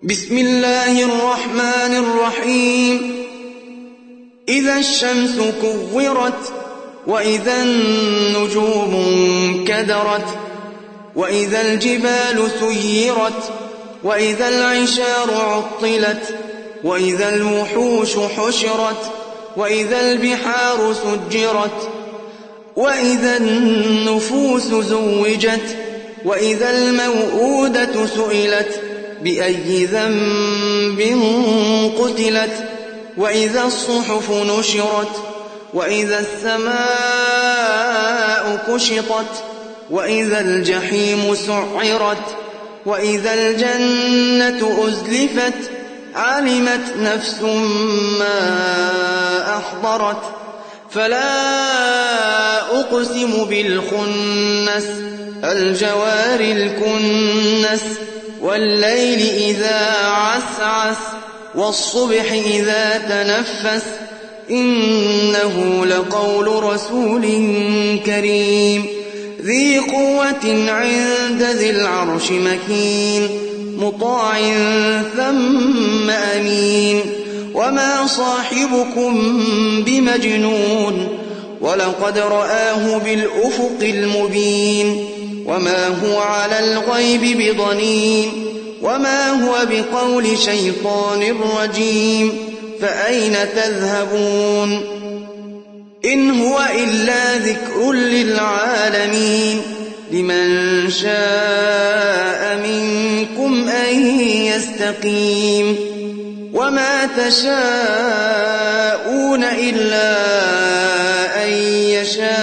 بسم الله الرحمن الرحيم. إذا الشمس كورت، وإذا النجوم انكدرت، وإذا الجبال سيرت، وإذا العشار عطلت، وإذا الوحوش حشرت، وإذا البحار سجرت، وإذا النفوس زوجت، وإذا الموءودة سئلت بأي ذنب قتلت، وإذا الصحف نشرت، وإذا السماء كشطت، وإذا الجحيم سعرت، وإذا الجنة أزلفت، علمت نفس ما أحضرت. فلا أقسم بالخنس، الجوار الكنس، والليل إذا عسعس، والصبح إذا تنفس، إنه لقول رسول كريم ذي قوة عند ذي العرش مكين، مطاع ثم أمين. وما صاحبكم بمجنون، ولقد رآه بالأفق المبين. وما هو على الغيب بضنين، وما هو بقول شيطان رجيم. فأين تذهبون؟ إن هو إلا ذكر للعالمين، لمن شاء منكم أن يستقيم. وما تشاءون إلا أن يشاء